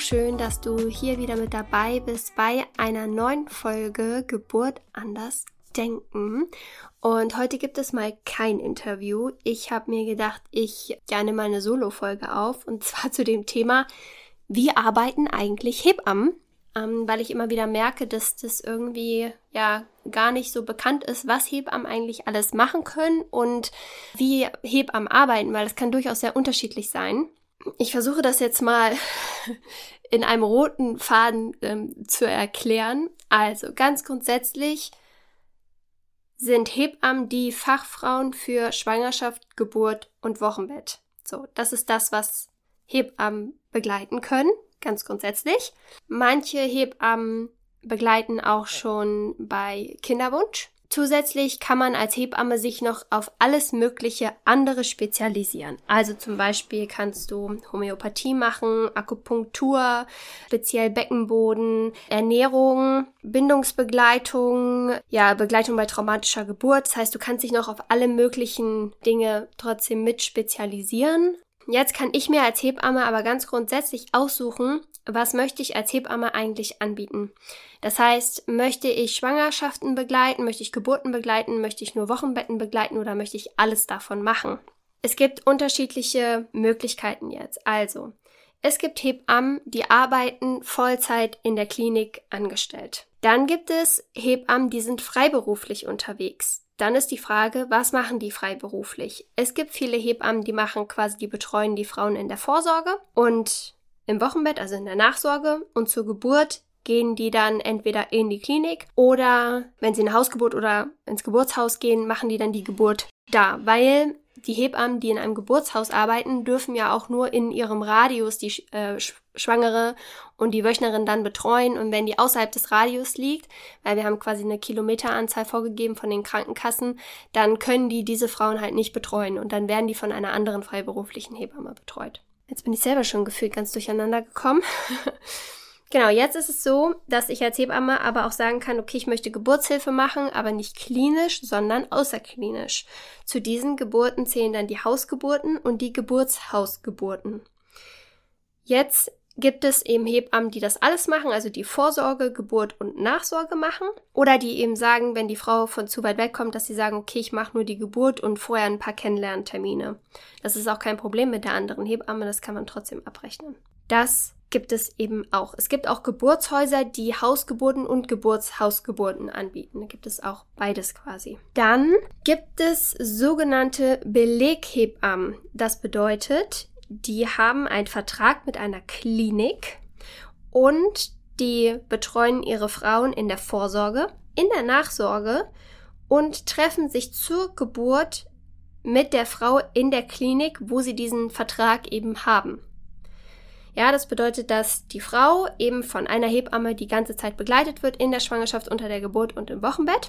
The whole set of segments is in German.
schön, dass du hier wieder mit dabei bist bei einer neuen Folge Geburt anders denken. Und heute gibt es mal kein Interview. Ich habe mir gedacht, ich nehme mal eine Solo-Folge auf, und zwar zu dem Thema, wie arbeiten eigentlich Hebammen? Weil ich immer wieder merke, dass das irgendwie gar nicht so bekannt ist, was Hebammen eigentlich alles machen können und wie Hebammen arbeiten, weil das kann durchaus sehr unterschiedlich sein. Ich versuche das jetzt mal in einem roten Faden zu erklären. Also ganz grundsätzlich sind Hebammen die Fachfrauen für Schwangerschaft, Geburt und Wochenbett. So, das ist das, was Hebammen begleiten können, ganz grundsätzlich. Manche Hebammen begleiten auch schon bei Kinderwunsch. Zusätzlich kann man als Hebamme sich noch auf alles mögliche andere spezialisieren. Also zum Beispiel kannst du Homöopathie machen, Akupunktur, speziell Beckenboden, Ernährung, Bindungsbegleitung, Begleitung bei traumatischer Geburt. Das heißt, du kannst dich noch auf alle möglichen Dinge trotzdem mit spezialisieren. Jetzt kann ich mir als Hebamme aber ganz grundsätzlich aussuchen, was möchte ich als Hebamme eigentlich anbieten. Das heißt, möchte ich Schwangerschaften begleiten, möchte ich Geburten begleiten, möchte ich nur Wochenbetten begleiten oder möchte ich alles davon machen? Es gibt unterschiedliche Möglichkeiten jetzt. Also, es gibt Hebammen, die arbeiten Vollzeit in der Klinik angestellt. Dann gibt es Hebammen, die sind freiberuflich unterwegs. Dann ist die Frage, was machen die freiberuflich? Es gibt viele Hebammen, die betreuen die Frauen in der Vorsorge und im Wochenbett, also in der Nachsorge, und zur Geburt gehen die dann entweder in die Klinik oder, wenn sie in eine Hausgeburt oder ins Geburtshaus gehen, machen die dann die Geburt da, weil die Hebammen, die in einem Geburtshaus arbeiten, dürfen ja auch nur in ihrem Radius die Schwangere und die Wöchnerin dann betreuen, und wenn die außerhalb des Radius liegt, weil wir haben quasi eine Kilometeranzahl vorgegeben von den Krankenkassen, dann können die diese Frauen halt nicht betreuen und dann werden die von einer anderen freiberuflichen Hebamme betreut. Jetzt bin ich selber schon gefühlt ganz durcheinander gekommen. Genau, jetzt ist es so, dass ich als Hebamme aber auch sagen kann, okay, ich möchte Geburtshilfe machen, aber nicht klinisch, sondern außerklinisch. Zu diesen Geburten zählen dann die Hausgeburten und die Geburtshausgeburten. Jetzt gibt es eben Hebammen, die das alles machen, also die Vorsorge, Geburt und Nachsorge machen. Oder die eben sagen, wenn die Frau von zu weit weg kommt, dass sie sagen, okay, ich mache nur die Geburt und vorher ein paar Kennenlerntermine. Das ist auch kein Problem mit der anderen Hebamme, das kann man trotzdem abrechnen. Das gibt es eben auch. Es gibt auch Geburtshäuser, die Hausgeburten und Geburtshausgeburten anbieten. Da gibt es auch beides quasi. Dann gibt es sogenannte Beleghebammen. Das bedeutet, die haben einen Vertrag mit einer Klinik und die betreuen ihre Frauen in der Vorsorge, in der Nachsorge und treffen sich zur Geburt mit der Frau in der Klinik, wo sie diesen Vertrag eben haben. Ja, das bedeutet, dass die Frau eben von einer Hebamme die ganze Zeit begleitet wird in der Schwangerschaft, unter der Geburt und im Wochenbett.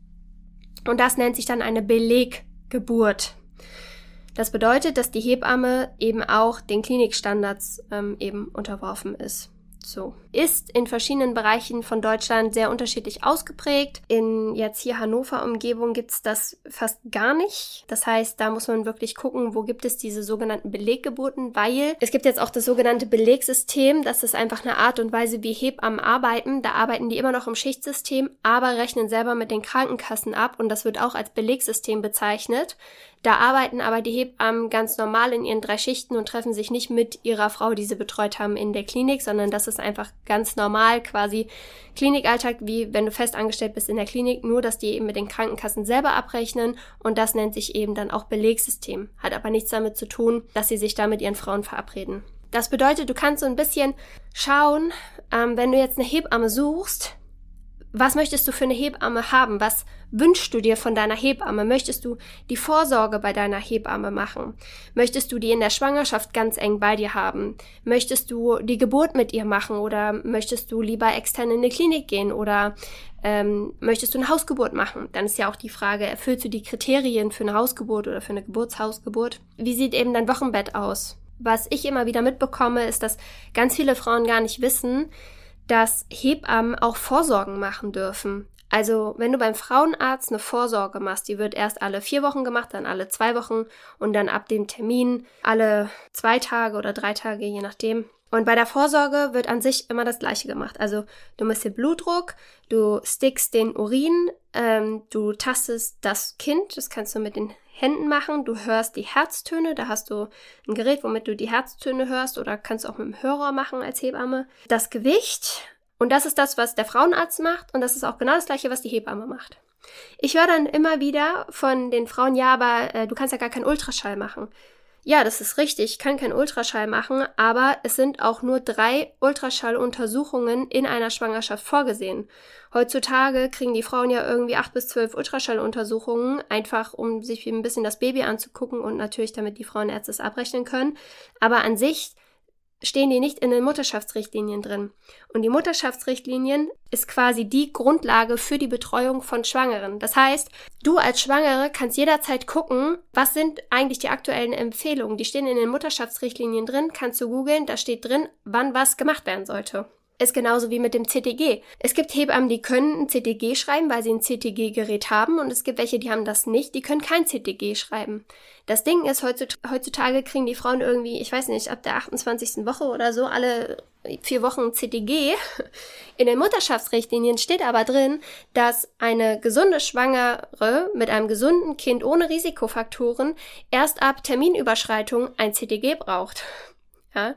Und das nennt sich dann eine Beleggeburt. Das bedeutet, dass die Hebamme eben auch den Klinikstandards eben unterworfen ist. So. Ist in verschiedenen Bereichen von Deutschland sehr unterschiedlich ausgeprägt. In jetzt hier Hannover-Umgebung gibt es das fast gar nicht. Das heißt, da muss man wirklich gucken, wo gibt es diese sogenannten Beleggeburten, weil es gibt jetzt auch das sogenannte Belegsystem. Das ist einfach eine Art und Weise, wie Hebammen arbeiten. Da arbeiten die immer noch im Schichtsystem, aber rechnen selber mit den Krankenkassen ab, und das wird auch als Belegsystem bezeichnet. Da arbeiten aber die Hebammen ganz normal in ihren 3 Schichten und treffen sich nicht mit ihrer Frau, die sie betreut haben, in der Klinik, sondern das ist einfach ganz normal quasi Klinikalltag, wie wenn du fest angestellt bist in der Klinik, nur dass die eben mit den Krankenkassen selber abrechnen, und das nennt sich eben dann auch Belegsystem. Hat aber nichts damit zu tun, dass sie sich da mit ihren Frauen verabreden. Das bedeutet, du kannst so ein bisschen schauen, wenn du jetzt eine Hebamme suchst, was möchtest du für eine Hebamme haben? Was wünschst du dir von deiner Hebamme? Möchtest du die Vorsorge bei deiner Hebamme machen? Möchtest du die in der Schwangerschaft ganz eng bei dir haben? Möchtest du die Geburt mit ihr machen oder möchtest du lieber extern in eine Klinik gehen oder möchtest du eine Hausgeburt machen? Dann ist ja auch die Frage, erfüllst du die Kriterien für eine Hausgeburt oder für eine Geburtshausgeburt? Wie sieht eben dein Wochenbett aus? Was ich immer wieder mitbekomme, ist, dass ganz viele Frauen gar nicht wissen, dass Hebammen auch Vorsorgen machen dürfen. Also wenn du beim Frauenarzt eine Vorsorge machst, die wird erst alle 4 Wochen gemacht, dann alle 2 Wochen und dann ab dem Termin alle 2 Tage oder 3 Tage, je nachdem. Und bei der Vorsorge wird an sich immer das Gleiche gemacht. Also du misst den Blutdruck, du stickst den Urin, du tastest das Kind, das kannst du mit den Händen machen, du hörst die Herztöne, da hast du ein Gerät, womit du die Herztöne hörst oder kannst auch mit dem Hörer machen als Hebamme. Das Gewicht, und das ist das, was der Frauenarzt macht und das ist auch genau das Gleiche, was die Hebamme macht. Ich höre dann immer wieder von den Frauen, ja, aber du kannst ja gar keinen Ultraschall machen. Ja, das ist richtig, ich kann keinen Ultraschall machen, aber es sind auch nur 3 Ultraschalluntersuchungen in einer Schwangerschaft vorgesehen. Heutzutage kriegen die Frauen ja irgendwie 8 bis 12 Ultraschalluntersuchungen, einfach um sich ein bisschen das Baby anzugucken und natürlich damit die Frauenärzte es abrechnen können. Aber an sich stehen die nicht in den Mutterschaftsrichtlinien drin. Und die Mutterschaftsrichtlinien ist quasi die Grundlage für die Betreuung von Schwangeren. Das heißt, du als Schwangere kannst jederzeit gucken, was sind eigentlich die aktuellen Empfehlungen. Die stehen in den Mutterschaftsrichtlinien drin, kannst du googeln, da steht drin, wann was gemacht werden sollte. Ist genauso wie mit dem CTG. Es gibt Hebammen, die können ein CTG schreiben, weil sie ein CTG-Gerät haben und es gibt welche, die haben das nicht, die können kein CTG schreiben. Das Ding ist, heutzutage kriegen die Frauen irgendwie, ich weiß nicht, ab der 28. Woche oder so, alle 4 Wochen ein CTG. In den Mutterschaftsrichtlinien steht aber drin, dass eine gesunde Schwangere mit einem gesunden Kind ohne Risikofaktoren erst ab Terminüberschreitung ein CTG braucht. Ja.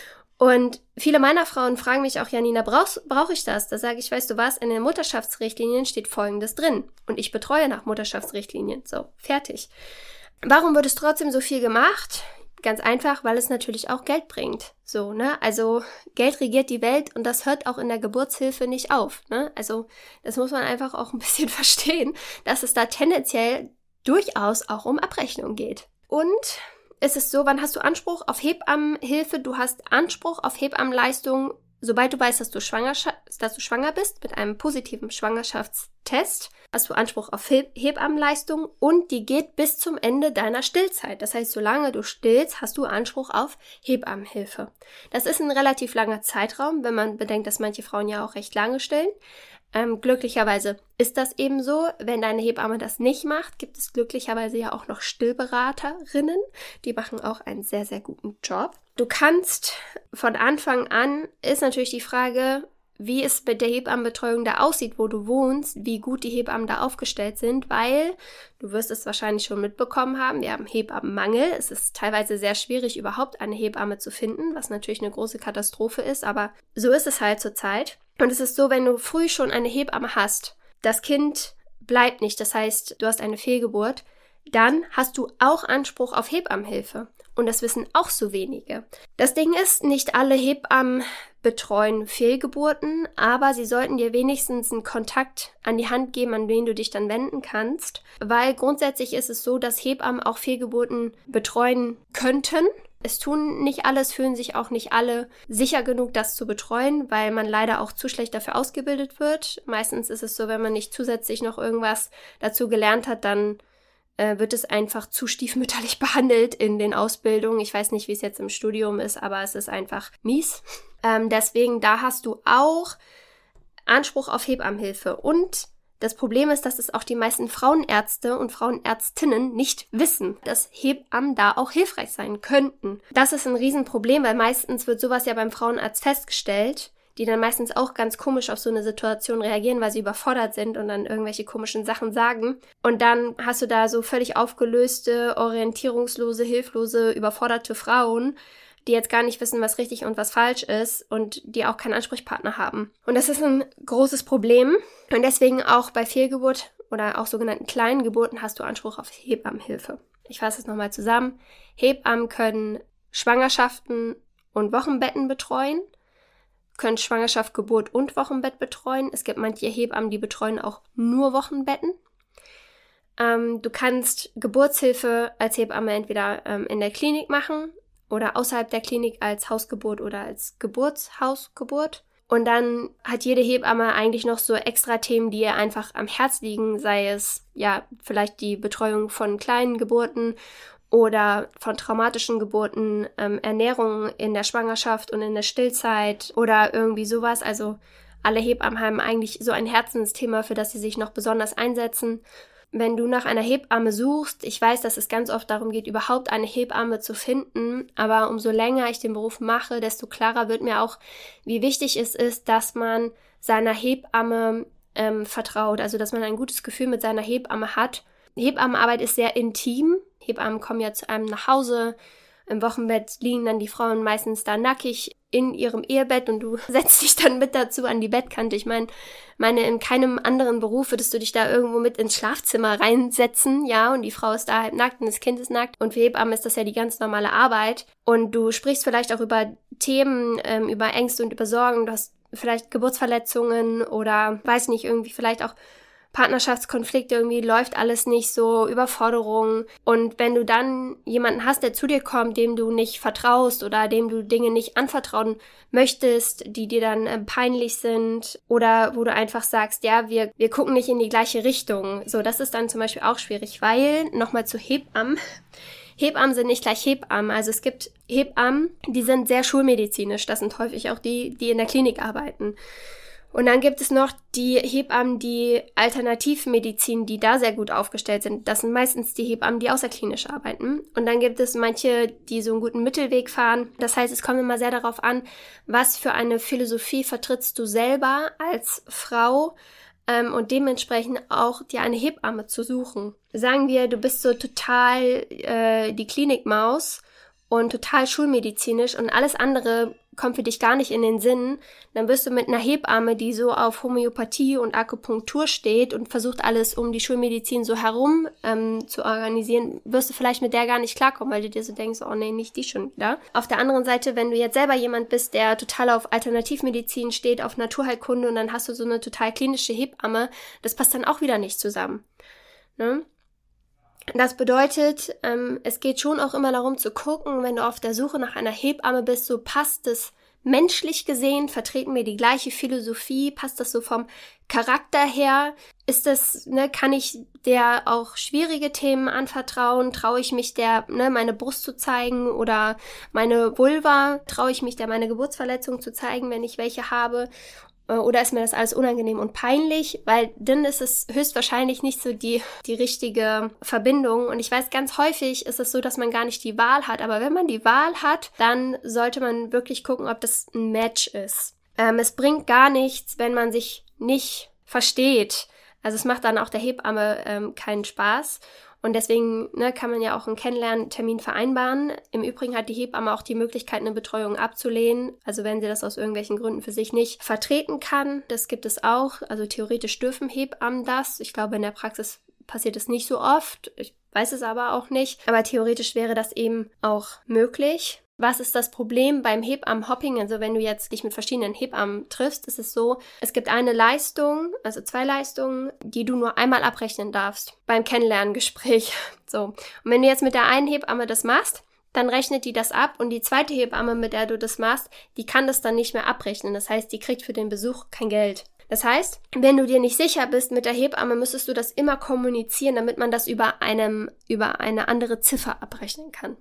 Und viele meiner Frauen fragen mich auch, Janina, brauche ich das? Da sage ich, weißt du was, in den Mutterschaftsrichtlinien steht Folgendes drin. Und ich betreue nach Mutterschaftsrichtlinien. So, fertig. Warum wird es trotzdem so viel gemacht? Ganz einfach, weil es natürlich auch Geld bringt. So, ne? Also Geld regiert die Welt und das hört auch in der Geburtshilfe nicht auf. Ne? Also das muss man einfach auch ein bisschen verstehen, dass es da tendenziell durchaus auch um Abrechnung geht. Und es ist so, wann hast du Anspruch auf Hebammenhilfe? Du hast Anspruch auf Hebammenleistung, sobald du weißt, dass du schwanger bist, mit einem positiven Schwangerschaftstest, hast du Anspruch auf Hebammenleistung und die geht bis zum Ende deiner Stillzeit. Das heißt, solange du stillst, hast du Anspruch auf Hebammenhilfe. Das ist ein relativ langer Zeitraum, wenn man bedenkt, dass manche Frauen ja auch recht lange stillen. Glücklicherweise ist das eben so. Wenn deine Hebamme das nicht macht, gibt es glücklicherweise ja auch noch Stillberaterinnen. Die machen auch einen sehr, sehr guten Job. Du kannst von Anfang an, ist natürlich die Frage, wie es mit der Hebammenbetreuung da aussieht, wo du wohnst, wie gut die Hebammen da aufgestellt sind, weil, du wirst es wahrscheinlich schon mitbekommen haben, wir haben Hebammenmangel. Es ist teilweise sehr schwierig, überhaupt eine Hebamme zu finden, was natürlich eine große Katastrophe ist, aber so ist es halt zurzeit. Und es ist so, wenn du früh schon eine Hebamme hast, das Kind bleibt nicht, das heißt, du hast eine Fehlgeburt, dann hast du auch Anspruch auf Hebammenhilfe. Und das wissen auch so wenige. Das Ding ist, nicht alle Hebammen betreuen Fehlgeburten, aber sie sollten dir wenigstens einen Kontakt an die Hand geben, an wen du dich dann wenden kannst. Weil grundsätzlich ist es so, dass Hebammen auch Fehlgeburten betreuen könnten. Es tun nicht alles, fühlen sich auch nicht alle sicher genug, das zu betreuen, weil man leider auch zu schlecht dafür ausgebildet wird. Meistens ist es so, wenn man nicht zusätzlich noch irgendwas dazu gelernt hat, dann wird es einfach zu stiefmütterlich behandelt in den Ausbildungen. Ich weiß nicht, wie es jetzt im Studium ist, aber es ist einfach mies. Deswegen, da hast du auch Anspruch auf Hebammenhilfe. Und das Problem ist, dass es auch die meisten Frauenärzte und Frauenärztinnen nicht wissen, dass Hebammen da auch hilfreich sein könnten. Das ist ein Riesenproblem, weil meistens wird sowas ja beim Frauenarzt festgestellt, die dann meistens auch ganz komisch auf so eine Situation reagieren, weil sie überfordert sind und dann irgendwelche komischen Sachen sagen. Und dann hast du da so völlig aufgelöste, orientierungslose, hilflose, überforderte Frauen, die jetzt gar nicht wissen, was richtig und was falsch ist und die auch keinen Ansprechpartner haben. Und das ist ein großes Problem. Und deswegen auch bei Fehlgeburt oder auch sogenannten kleinen Geburten hast du Anspruch auf Hebammenhilfe. Ich fasse es nochmal zusammen. Hebammen können Schwangerschaften und Wochenbetten betreuen, können Schwangerschaft, Geburt und Wochenbett betreuen. Es gibt manche Hebammen, die betreuen auch nur Wochenbetten. Du kannst Geburtshilfe als Hebamme entweder in der Klinik machen oder außerhalb der Klinik als Hausgeburt oder als Geburtshausgeburt. Und dann hat jede Hebamme eigentlich noch so extra Themen, die ihr einfach am Herz liegen, sei es ja vielleicht die Betreuung von kleinen Geburten oder von traumatischen Geburten, Ernährung in der Schwangerschaft und in der Stillzeit oder irgendwie sowas. Also alle Hebammen haben eigentlich so ein Herzensthema, für das sie sich noch besonders einsetzen. wenn du nach einer Hebamme suchst, ich weiß, dass es ganz oft darum geht, überhaupt eine Hebamme zu finden, aber umso länger ich den Beruf mache, desto klarer wird mir auch, wie wichtig es ist, dass man seiner Hebamme vertraut, also dass man ein gutes Gefühl mit seiner Hebamme hat. Hebammenarbeit ist sehr intim. Hebammen kommen ja zu einem nach Hause. Im Wochenbett liegen dann die Frauen meistens da nackig in ihrem Ehebett und du setzt dich dann mit dazu an die Bettkante. Ich meine, in keinem anderen Beruf würdest du dich da irgendwo mit ins Schlafzimmer reinsetzen, ja, und die Frau ist da halb nackt und das Kind ist nackt und für Hebammen ist das ja die ganz normale Arbeit und du sprichst vielleicht auch über Themen, über Ängste und über Sorgen, du hast vielleicht Geburtsverletzungen oder, weiß nicht, irgendwie vielleicht auch Partnerschaftskonflikte, irgendwie läuft alles nicht so, Überforderungen. Und wenn du dann jemanden hast, der zu dir kommt, dem du nicht vertraust oder dem du Dinge nicht anvertrauen möchtest, die dir dann peinlich sind oder wo du einfach sagst, ja, wir gucken nicht in die gleiche Richtung. So, das ist dann zum Beispiel auch schwierig, weil, nochmal zu Hebammen, Hebammen sind nicht gleich Hebammen. Also es gibt Hebammen, die sind sehr schulmedizinisch. Das sind häufig auch die in der Klinik arbeiten. Und dann gibt es noch die Hebammen, die Alternativmedizin, die da sehr gut aufgestellt sind. Das sind meistens die Hebammen, die außerklinisch arbeiten. Und dann gibt es manche, die so einen guten Mittelweg fahren. Das heißt, es kommt immer sehr darauf an, was für eine Philosophie vertrittst du selber als Frau und dementsprechend auch dir eine Hebamme zu suchen. Sagen wir, du bist so total die Klinikmaus und total schulmedizinisch und alles andere kommt für dich gar nicht in den Sinn, dann wirst du mit einer Hebamme, die so auf Homöopathie und Akupunktur steht und versucht alles um die Schulmedizin so herum zu organisieren, wirst du vielleicht mit der gar nicht klarkommen, weil du dir so denkst, oh nee, nicht die schon wieder. Auf der anderen Seite, wenn du jetzt selber jemand bist, der total auf Alternativmedizin steht, auf Naturheilkunde und dann hast du so eine total klinische Hebamme, das passt dann auch wieder nicht zusammen. Ne? Das bedeutet, es geht schon auch immer darum zu gucken, wenn du auf der Suche nach einer Hebamme bist, so passt es menschlich gesehen, vertreten wir die gleiche Philosophie, passt das so vom Charakter her, ist das, kann ich der auch schwierige Themen anvertrauen, traue ich mich der, meine Brust zu zeigen oder meine Vulva, traue ich mich der meine Geburtsverletzung zu zeigen, wenn ich welche habe. Oder ist mir das alles unangenehm und peinlich, weil dann ist es höchstwahrscheinlich nicht so die richtige Verbindung. Und ich weiß, ganz häufig ist es so, dass man gar nicht die Wahl hat. Aber wenn man die Wahl hat, dann sollte man wirklich gucken, ob das ein Match ist. Es bringt gar nichts, wenn man sich nicht versteht. Also es macht dann auch der Hebamme keinen Spaß. Und deswegen kann man ja auch einen Kennenlerntermin vereinbaren. Im Übrigen hat die Hebamme auch die Möglichkeit, eine Betreuung abzulehnen. Also wenn sie das aus irgendwelchen Gründen für sich nicht vertreten kann, das gibt es auch. Also theoretisch dürfen Hebammen das. Ich glaube, in der Praxis passiert es nicht so oft. Ich weiß es aber auch nicht. Aber theoretisch wäre das eben auch möglich. Was ist das Problem beim Hebammenhopping? Also wenn du jetzt dich mit verschiedenen Hebammen triffst, ist es so, es gibt eine Leistung, also 2 Leistungen, die du nur einmal abrechnen darfst beim Kennenlerngespräch. So. Und wenn du jetzt mit der einen Hebamme das machst, dann rechnet die das ab und die zweite Hebamme, mit der du das machst, die kann das dann nicht mehr abrechnen. Das heißt, die kriegt für den Besuch kein Geld. Das heißt, wenn du dir nicht sicher bist mit der Hebamme, müsstest du das immer kommunizieren, damit man das über eine andere Ziffer abrechnen kann.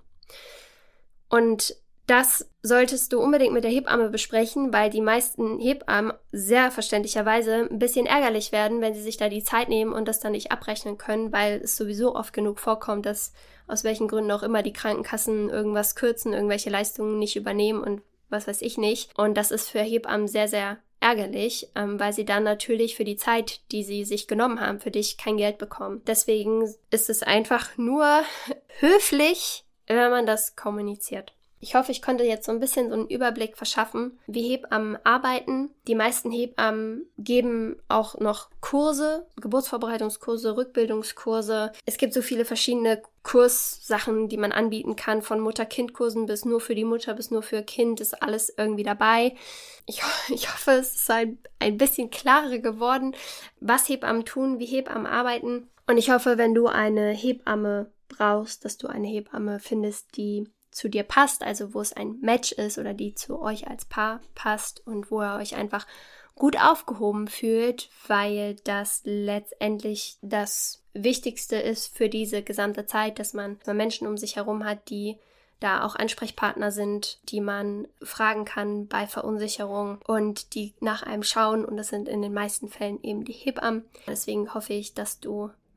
Und das solltest du unbedingt mit der Hebamme besprechen, weil die meisten Hebammen sehr verständlicherweise ein bisschen ärgerlich werden, wenn sie sich da die Zeit nehmen und das dann nicht abrechnen können, weil es sowieso oft genug vorkommt, dass aus welchen Gründen auch immer die Krankenkassen irgendwas kürzen, irgendwelche Leistungen nicht übernehmen und was weiß ich nicht. Und das ist für Hebammen sehr, sehr ärgerlich, weil sie dann natürlich für die Zeit, die sie sich genommen haben, für dich kein Geld bekommen. Deswegen ist es einfach nur höflich, wenn man das kommuniziert. Ich hoffe, ich konnte jetzt so ein bisschen so einen Überblick verschaffen, wie Hebammen arbeiten. Die meisten Hebammen geben auch noch Kurse, Geburtsvorbereitungskurse, Rückbildungskurse. Es gibt so viele verschiedene Kurssachen, die man anbieten kann, von Mutter-Kind-Kursen bis nur für die Mutter, bis nur für Kind, ist alles irgendwie dabei. Ich hoffe, es ist ein bisschen klarer geworden, was Hebammen tun, wie Hebammen arbeiten. Und ich hoffe, wenn du eine Hebamme brauchst, dass du eine Hebamme findest, die zu dir passt, also wo es ein Match ist oder die zu euch als Paar passt und wo ihr euch einfach gut aufgehoben fühlt, weil das letztendlich das Wichtigste ist für diese gesamte Zeit, dass man Menschen um sich herum hat, die da auch Ansprechpartner sind, die man fragen kann bei Verunsicherung und die nach einem schauen, und das sind in den meisten Fällen eben die Hebammen. Deswegen hoffe ich, dass du,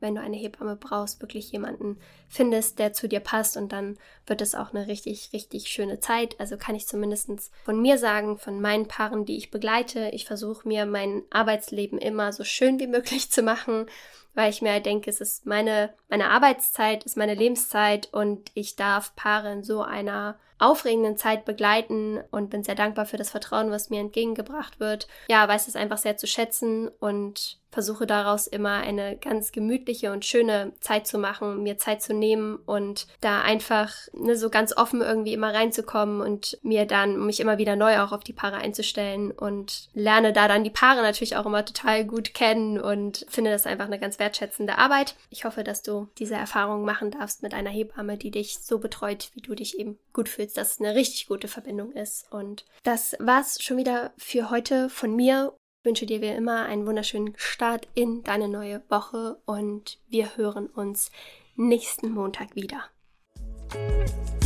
wenn du eine Hebamme brauchst, wirklich jemanden findest, der zu dir passt, und dann wird es auch eine richtig, richtig schöne Zeit. Also kann ich zumindest von mir sagen, von meinen Paaren, die ich begleite, ich versuche mir mein Arbeitsleben immer so schön wie möglich zu machen, weil ich mir halt denke, es ist meine Arbeitszeit, ist meine Lebenszeit, und ich darf Paare in so einer aufregenden Zeit begleiten und bin sehr dankbar für das Vertrauen, was mir entgegengebracht wird. Ja, weiß es einfach sehr zu schätzen und versuche daraus immer eine ganz gemütliche und schöne Zeit zu machen, mir Zeit zu nehmen und da einfach so ganz offen irgendwie immer reinzukommen und mich immer wieder neu auch auf die Paare einzustellen, und lerne da dann die Paare natürlich auch immer total gut kennen und finde das einfach eine ganz wertschätzende Arbeit. Ich hoffe, dass du diese Erfahrung machen darfst mit einer Hebamme, die dich so betreut, wie du dich eben gut fühlst, dass es eine richtig gute Verbindung ist. Und das war's schon wieder für heute von mir. Ich wünsche dir wie immer einen wunderschönen Start in deine neue Woche, und wir hören uns nächsten Montag wieder.